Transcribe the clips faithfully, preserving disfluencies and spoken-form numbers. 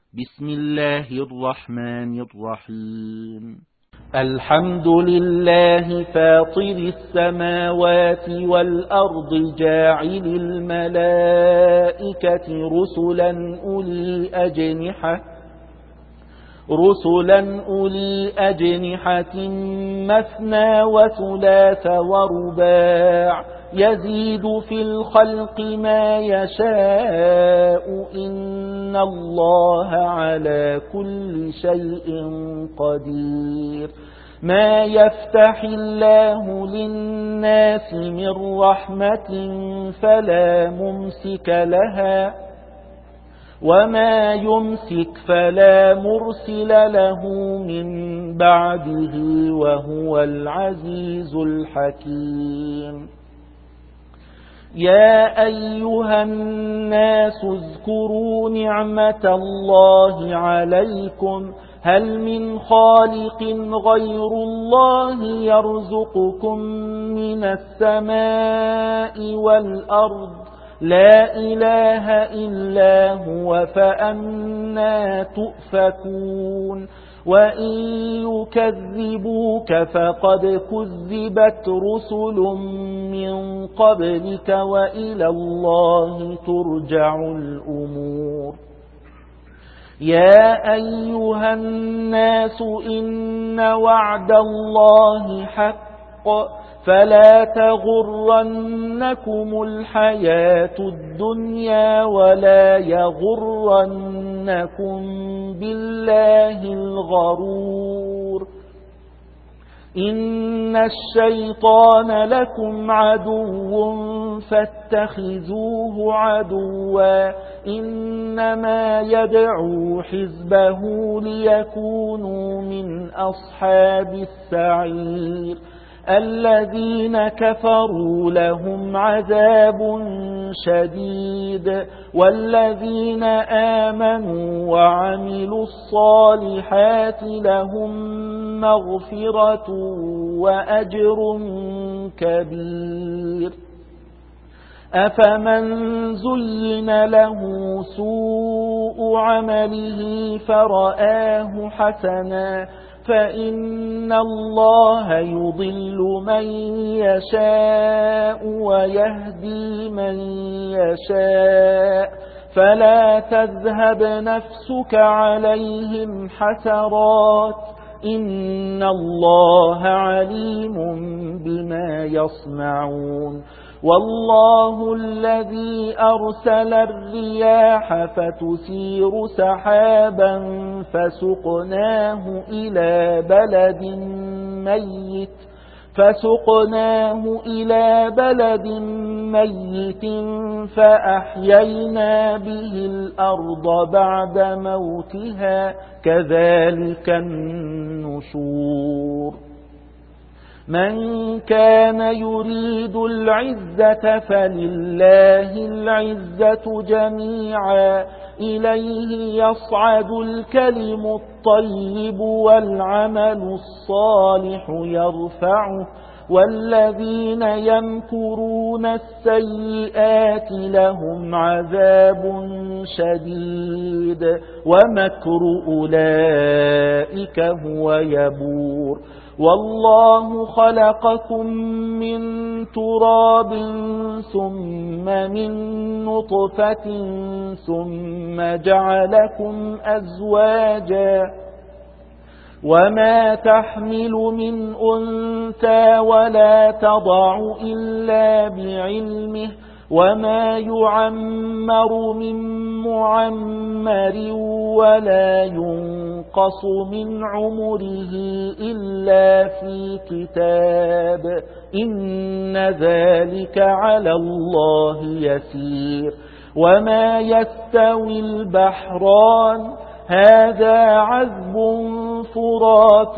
بسم الله الرحمن الرحيم الحمد لله فاطر السماوات والأرض جاعل الملائكة رسلا أولي أجنحة رسلا أولي أجنحة مثنى وثلاث ورباع يزيد في الخلق ما يشاء إن الله على كل شيء قدير ما يفتح الله للناس من رحمة فلا ممسك لها وما يمسك فلا مرسل له من بعده وهو العزيز الحكيم يا أيها الناس اذكروا نعمة الله عليكم هل من خالق غير الله يرزقكم من السماء والأرض لا إله إلا هو فأنى تؤفكون وإن يكذبوك فقد كذبت رسل من قبلك وإلى الله ترجع الأمور يا أيها الناس إن وعد الله حق فلا تغرنكم الحياة الدنيا ولا يغرنكم بالله الغرور إن الشيطان لكم عدو فاتخذوه عدوا إنما يدعو حزبه ليكونوا من أصحاب السعير الذين كفروا لهم عذاب شديد والذين آمنوا وعملوا الصالحات لهم مغفرة وأجر كبير أفمن زين له سوء عمله فرآه حسنا فإن الله يضل من يشاء ويهدي من يشاء فلا تذهب نفسك عليهم حسرات إن الله عليم بما يصنعون والله الذي أرسل الرياح فتثير سحابا فسقناه إلى بلد ميت فسقناه إلى بلد ميت فأحيينا به الأرض بعد موتها كذلك النشور من كان يريد العزة فلله العزة جميعا إليه يصعد الكلم الطيب والعمل الصالح يرفعه والذين يمكرون السيئات لهم عذاب شديد ومكر أولئك هو يبور والله خلقكم من تراب ثم من نطفة ثم جعلكم أزواجا وما تحمل من أنثى ولا تضع إلا بعلمه وما يعمر من معمر ولا ينقص من عمره إلا في كتاب إن ذلك على الله يسير وما يستوي البحران هذا عذب فرات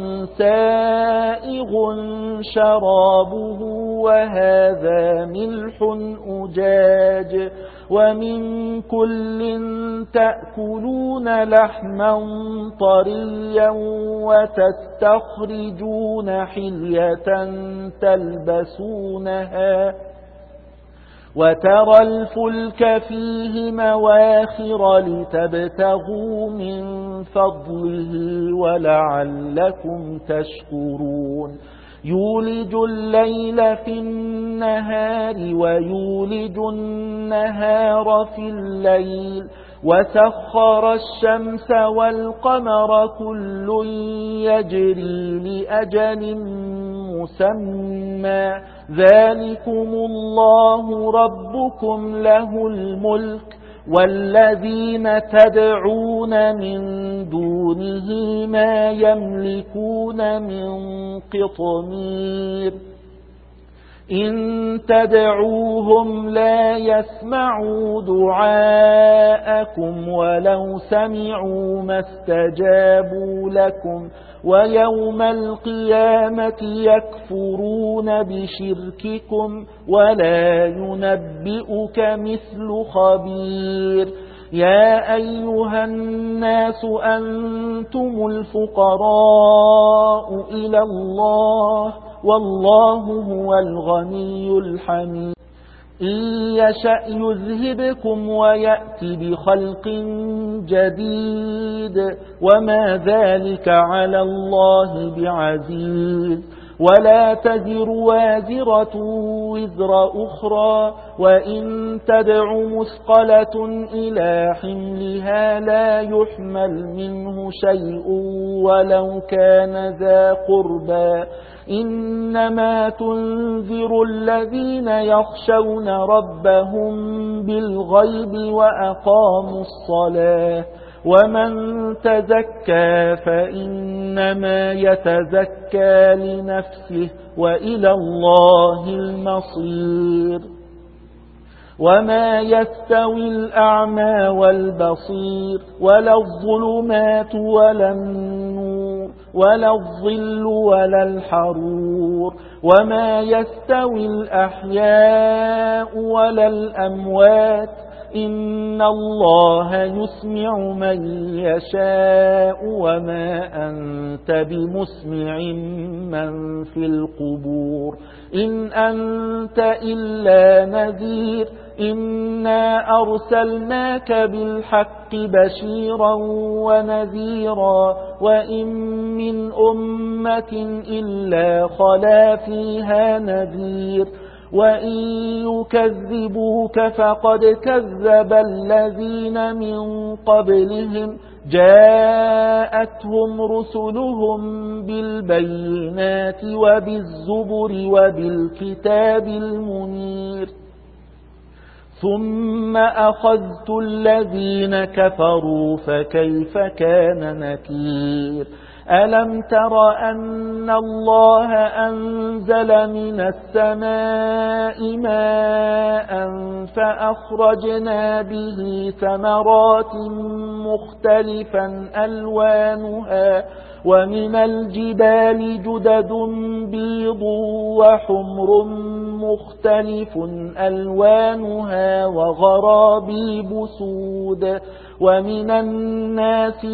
سائغ شرابه وهذا ملح أجاج ومن كل تأكلون لحما طريا وتستخرجون حلية تلبسونها وترى الفلك فيه مواخر لتبتغوا من فضله ولعلكم تشكرون يولج الليل في النهار ويولج النهار في الليل وسخر الشمس والقمر كل يجري لأجل مسمى ذلكم الله ربكم له الملك والذين تدعون من دونه ما يملكون من قطمير إن تدعوهم لا يسمعوا دعاءكم ولو سمعوا ما استجابوا لكم ويوم القيامة يكفرون بشرككم ولا ينبئك مثل خبير يا أيها الناس أنتم الفقراء إلى الله والله هو الغني الحميد إن يشأ يذهبكم ويأتي بخلق جديد وما ذلك على الله بعزيز ولا تزر وازرة وزر أخرى وإن تدع مثقلة إلى حملها لا يحمل منه شيء ولو كان ذا قربى إنما تنذر الذين يخشون ربهم بالغيب وأقاموا الصلاة ومن تزكى فإنما يتزكى لنفسه وإلى الله المصير وما يستوي الأعمى والبصير ولا الظلمات ولا النور ولا الظل ولا الحرور وما يستوي الأحياء ولا الأموات إن الله يسمع من يشاء وما أنت بمسمع من في القبور إن أنت إلا نذير إنا أرسلناك بالحق بشيرا ونذيرا وإن من أمة إلا خلا فيها نذير وإن يكذبوك فقد كذب الذين من قبلهم جاءتهم رسلهم بالبينات وبالزبر وبالكتاب المنير ثم أخذت الذين كفروا فكيف كان نكير ألم تر أن الله أنزل من السماء ماء فأخرجنا به ثمرات مختلفا ألوانها ومن الجبال جدد بيض وحمر مختلف ألوانها وغرابيب سود ومن الناس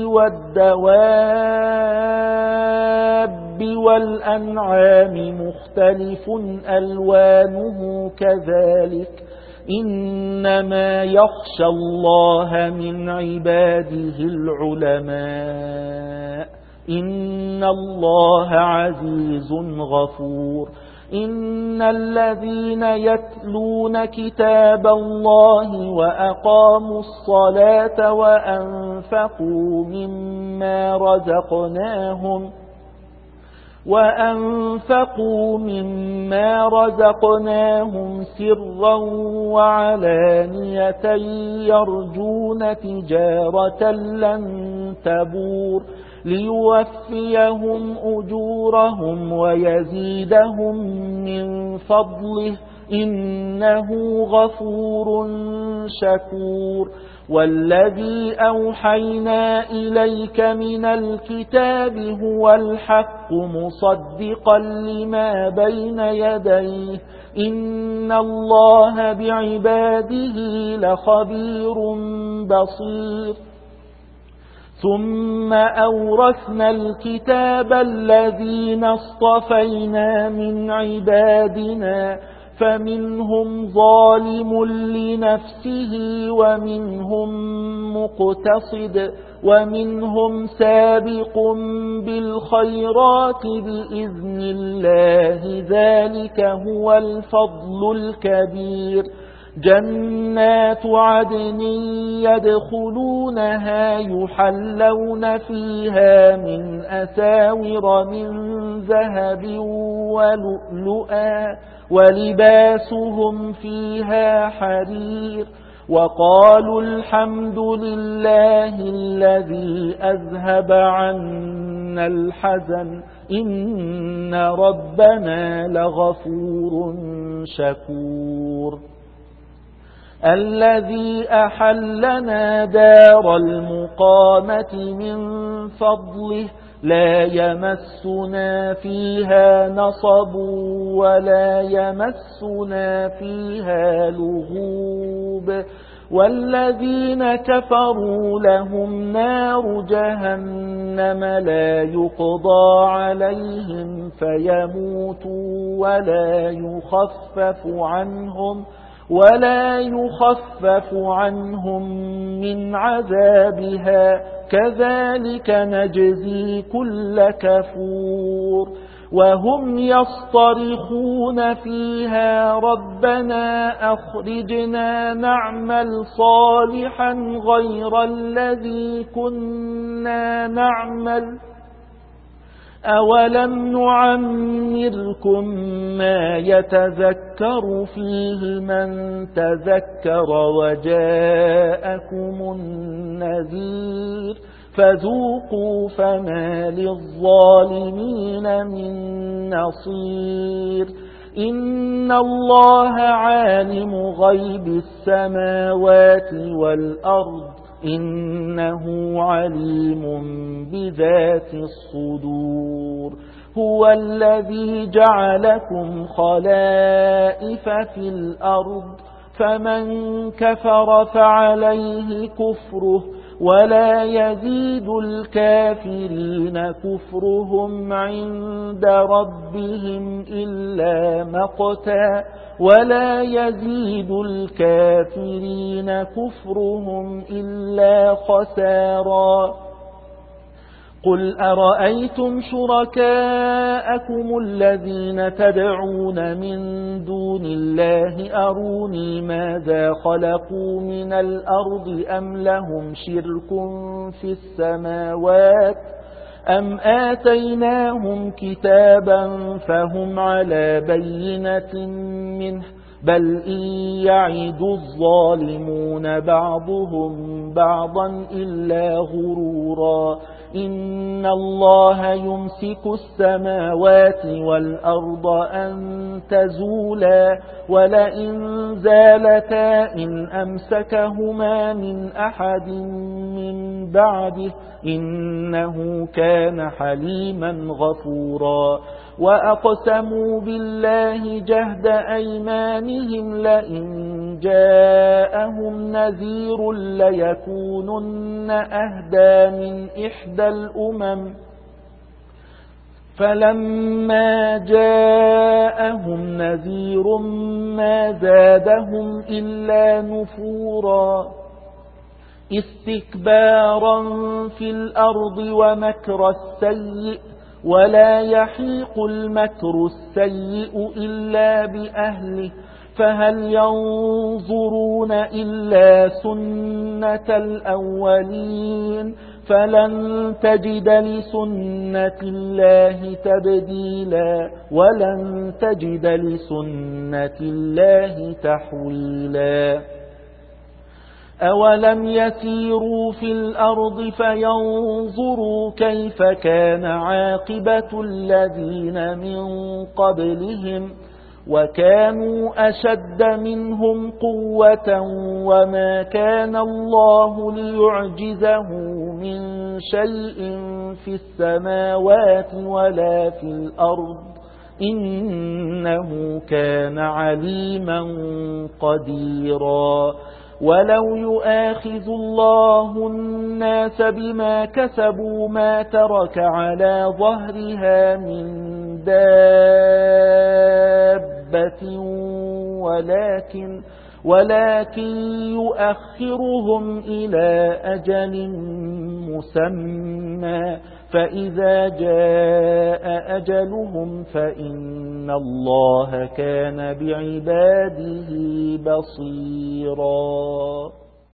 والدواب والأنعام مختلف ألوانه كذلك إنما يخشى الله من عباده العلماء إن الله عزيز غفور إن الذين يتلون كتاب الله وأقاموا الصلاة وأنفقوا مما رزقناهم وأنفقوا مما رزقناهم سرا وعلانية يرجون تجارة لن تبور ليوفيهم أجورهم ويزيدهم من فضله إنه غفور شكور والذي أوحينا إليك من الكتاب هو الحق مصدقا لما بين يديه إن الله بعباده لخبير بصير ثم أورثنا الكتاب الذين اصطفينا من عبادنا فمنهم ظالم لنفسه ومنهم مقتصد ومنهم سابق بالخيرات بإذن الله، ذلك هو الفضل الكبير. جنات عدن يدخلونها يحلون فيها من أساور من ذهب ولؤلؤا ولباسهم فيها حرير. وقالوا الحمد لله الذي أذهب عنا الحزن إن ربنا لغفور شكور. الذي أحلنا دار المقامة من فضله لا يمسنا فيها نصب ولا يمسنا فيها لغوب. والذين كفروا لهم نار جهنم لا يقضى عليهم فيموتوا ولا يخفف عنهم ولا يخفف عنهم من عذابها كذلك نجزي كل كفور. وهم يصطرخون فيها ربنا أخرجنا نعمل صالحا غير الذي كنا نعمل أولم نعمركم ما يتذكر فيه من تذكر وجاءكم النذير فذوقوا فما للظالمين من نصير. إن الله عالم غيب السماوات والأرض إنه عليم بذات الصدور. هو الذي جعلكم خلائف في الأرض فمن كفر فعليه كفره ولا يزيد الكافرين كفرهم عند ربهم إلا مقتا ولا يزيد الكافرين كفرهم إلا خسارا. قل أرأيتم شركاءكم الذين تدعون من دون الله أروني ماذا خلقوا من الأرض أم لهم شرك في السماوات أم آتيناهم كتابا فهم على بينة منه بل إن يعد الظالمون بعضهم بعضا إلا غرورا. إن الله يمسك السماوات والأرض أن تزولا ولئن زالتا إن أمسكهما من أحد من بعده إنه كان حليما غفورا. وأقسموا بالله جهد أيمانهم لئن جاءهم نذير ليكونن أهدى من إحدى الأمم فلما جاءهم نذير ما زادهم إلا نفورا استكبارا في الأرض ومكر السيء ولا يحيق المكر السيء إلا بأهله فهل ينظرون إلا سنة الأولين فلن تجد لسنة الله تبديلا ولن تجد لسنة الله تحويلا. أولم يسيروا في الأرض فينظروا كيف كان عاقبة الذين من قبلهم وكانوا أشد منهم قوة وما كان الله ليعجزه من شيء في السماوات ولا في الأرض إنه كان عليما قديرا. ولو يؤاخذ الله الناس بما كسبوا ما ترك على ظهرها من دابة ولكن ولكن يؤخرهم إلى أجل مسمى فإذا جاء أجلهم فإن الله كان بعباده بصيرا.